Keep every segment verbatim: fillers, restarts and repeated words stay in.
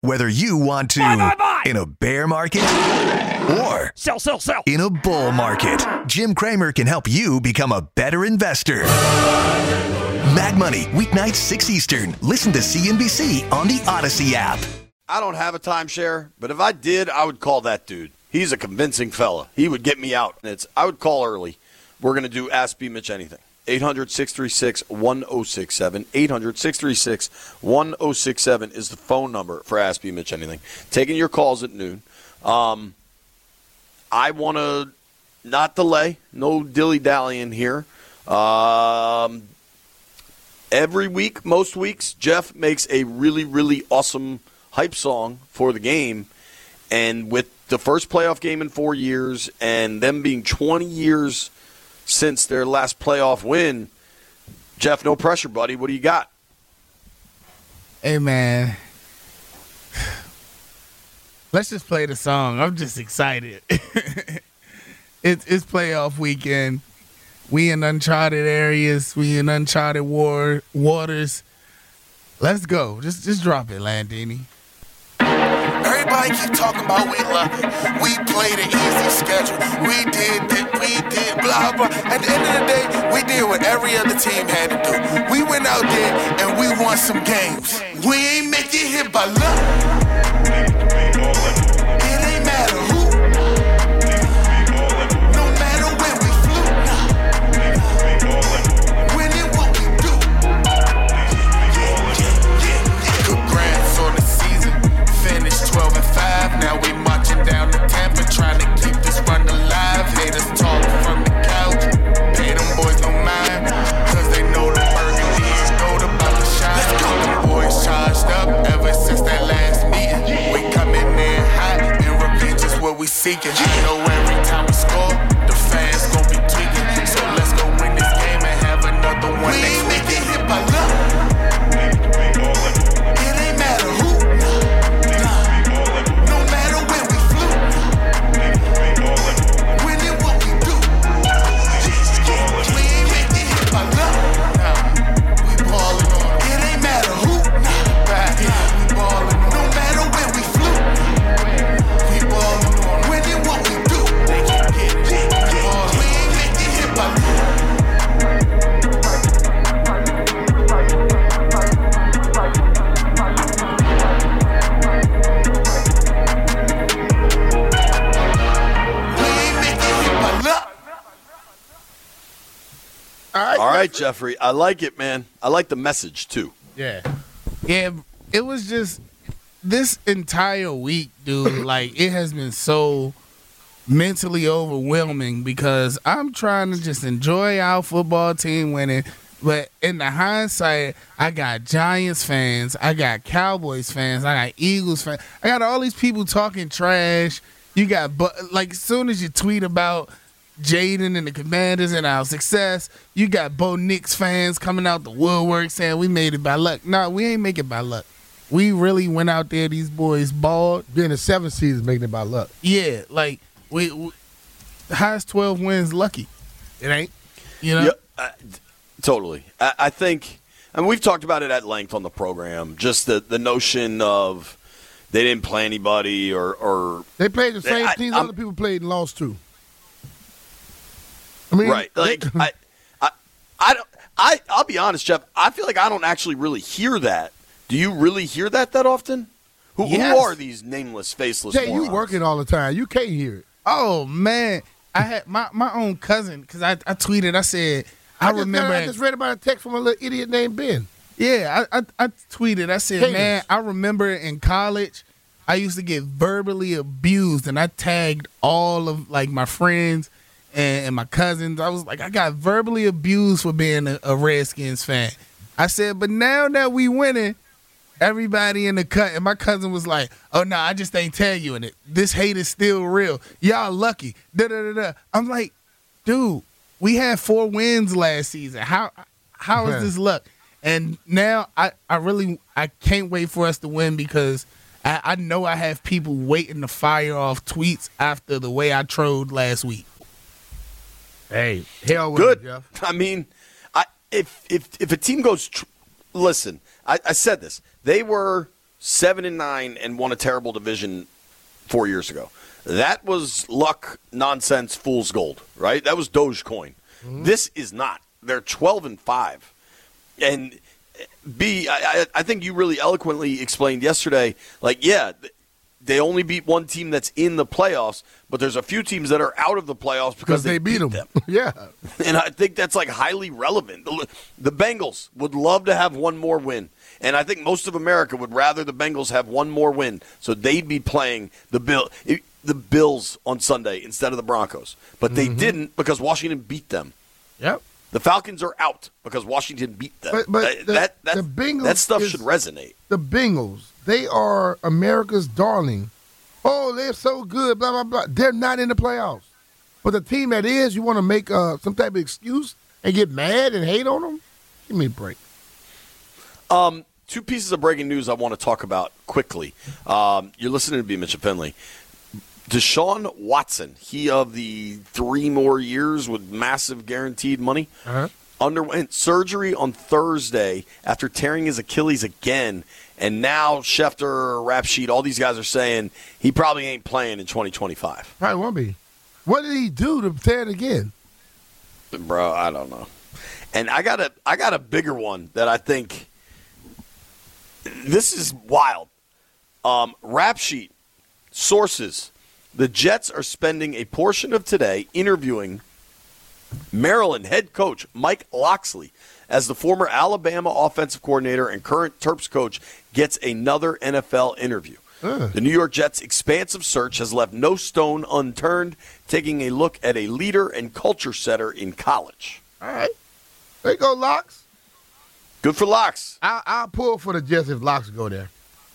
Whether you want to buy, buy, buy. in a bear market or sell, sell, sell. in a bull market, Jim Cramer can help you become a better investor. Mag Money, weeknights six Eastern. Listen to C N B C on the Odyssey app. I don't have a timeshare, but if I did, I would call that dude. He's a convincing fella. He would get me out. It's I would call early. We're going to do Ask B. Mitch Anything. eight hundred, six three six, one oh six seven. eight hundred, six three six, one oh six seven is the phone number for Ask B. Mitch Anything. Taking your calls at noon. Um, I want to not delay. No dilly-dallying here. Um, every week, most weeks, Jeff makes a really, really awesome hype song for the game. And with the first playoff game in four years and them being twenty years since their last playoff win, Jeff, no pressure, buddy. What do you got? Hey, man. Let's just play the song. I'm just excited. it's, it's playoff weekend. We in uncharted areas. We in uncharted war, waters. Let's go. Just just drop it, Landini. Everybody keep talking about we lucky. We played an easy schedule. We did that, we did blah, blah. At the end of the day, we did what every other team had to do. We went out there and we won some games. We ain't make it hit by luck. It ain't matter who. No matter when we flew. Winning what we do. Congrats on the season. Finished twelve and five. Now we marching down to Tampa, trying to keep this run alive. Haters talk from the couch. Pay them boys no mind, cause they know the burgundy is gold about to shine. Let's go. The boys charged up ever since that last meeting. We coming in hot, and revenge is what we seeking. I know every time we score, the fans gon' be tweaking. So let's go win this game and have another one we next week. We ain't making hit by luck. It ain't matter who. No matter when we flew. Winning what we do. We ain't making hit by luck. We ballin' on them. It ain't matter who. We ballin' on them. No matter when we flew. We ballin' on them. Winning what we do. They keep getting it. We ain't making hit by luck. All right. All right, Jeffrey. I like it, man. I like the message, too. Yeah. Yeah, it was just this entire week, dude, like it has been so mentally overwhelming because I'm trying to just enjoy our football team winning. But in the hindsight, I got Giants fans, I got Cowboys fans, I got Eagles fans. I got all these people talking trash. You got, but like, as soon as you tweet about Jaden and the Commanders and our success, you got Bo Nix fans coming out the woodwork saying we made it by luck. No, we ain't make it by luck. We really went out there, these boys balled. Being the seventh seed is making it by luck. Yeah, like, we, we the highest twelve wins lucky. It ain't, you know? Yeah, uh, totally. I, I think, and we've talked about it at length on the program, just the, the notion of they didn't play anybody or. or they played the same I, teams I'm, other people played and lost to. I mean, right. Like, they, I, I, I don't, I, I'll be honest, Jeff, I feel like I don't actually really hear that. Do you really hear that that often? Who, Yes. who are these nameless, faceless Jay, morons? you working all the time. You can't hear it. Oh, man. I had my, my own cousin, because I, I tweeted, I said, I, I just, remember. I just read about a text from a little idiot named Ben. Yeah, I, I, I tweeted, I said, Haters. man, I remember in college, I used to get verbally abused, and I tagged all of, like, my friends and, and my cousins. I was like, I got verbally abused for being a, a Redskins fan. I said, but now that we winning, everybody in the cut, and my cousin was like, oh, no, I just ain't tell you in it. This hate is still real. Y'all lucky. Da-da-da-da. I'm like, dude, we had four wins last season. How How is this luck? And now I, I really I can't wait for us to win because I, I know I have people waiting to fire off tweets after the way I trolled last week. Hey, hell with Good. it, Jeff. I mean, I if if if a team goes, tr- listen, I, I said this. They were seven and nine, and won a terrible division four years ago. That was luck, nonsense, fool's gold, right? That was Dogecoin. Mm-hmm. This is not. They're twelve and five. And B, I, I think you really eloquently explained yesterday, like, yeah, they only beat one team that's in the playoffs, but there's a few teams that are out of the playoffs because they, they beat, beat them. them. Yeah. And I think that's, like, highly relevant. The, the Bengals would love to have one more win. And I think most of America would rather the Bengals have one more win, so they'd be playing the Bill, the Bills on Sunday instead of the Broncos. But they mm-hmm. didn't because Washington beat them. Yep. The Falcons are out because Washington beat them. But, but the, that, that, the Bengals that stuff is, should resonate. The Bengals, they are America's darling. Oh, they're so good, blah, blah, blah. They're not in the playoffs. But the team that is, you want to make uh, some type of excuse and get mad and hate on them? Give me a break. Um, two pieces of breaking news I want to talk about quickly. Um, you're listening to B. Mitchell Finley. Deshaun Watson, he of the three more years with massive guaranteed money, uh-huh. underwent surgery on Thursday after tearing his Achilles again. And now Schefter, Rap Sheet, all these guys are saying he probably ain't playing in twenty twenty-five. Probably won't be. What did he do to tear it again? Bro, I don't know. And I got a, I got a bigger one that I think this is wild. Um, Rap Sheet, sources. The Jets are spending a portion of today interviewing Maryland head coach Mike Locksley as the former Alabama offensive coordinator and current Terps coach gets another N F L interview. Uh. The New York Jets' expansive search has left no stone unturned, taking a look at a leader and culture setter in college. All right. There you go, Locks. Good for Locks. I'll, I'll pull for the Jets if Locks go there.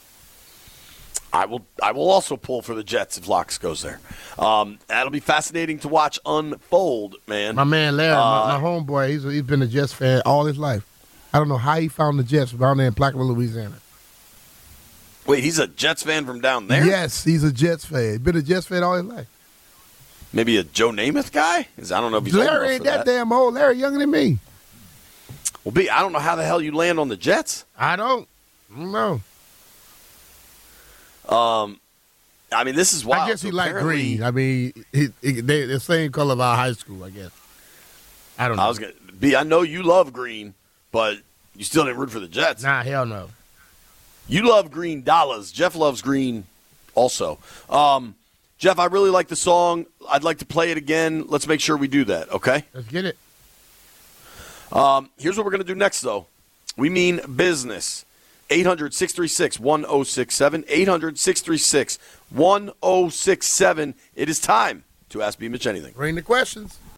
I will I will also pull for the Jets if Locks goes there. Um, that'll be fascinating to watch unfold, man. My man Larry, uh, my, my homeboy, he's, he's been a Jets fan all his life. I don't know how he found the Jets down there in Plaquemine, Louisiana. Wait, he's a Jets fan from down there? Yes, he's a Jets fan. He's been a Jets fan all his life. Maybe a Joe Namath guy? I don't know if he's Larry old enough ain't for that, that damn old. Larry younger than me. Well, B, I don't know how the hell you land on the Jets. I don't. I don't know. Um, I mean, this is wild. I guess he so liked green. I mean, he, he, they the same color of our high school, I guess. I don't know. I was gonna B, I know you love green, but you still didn't root for the Jets. Nah, hell no. You love green dollars. Jeff loves green also. Um, Jeff, I really like the song. I'd like to play it again. Let's make sure we do that, okay? Let's get it. Um, here's what we're going to do next, though. We mean business. eight hundred, six three six, one oh six seven. eight hundred, six three six, one oh six seven. It is time to Ask B. Mitch Anything. Bring the questions.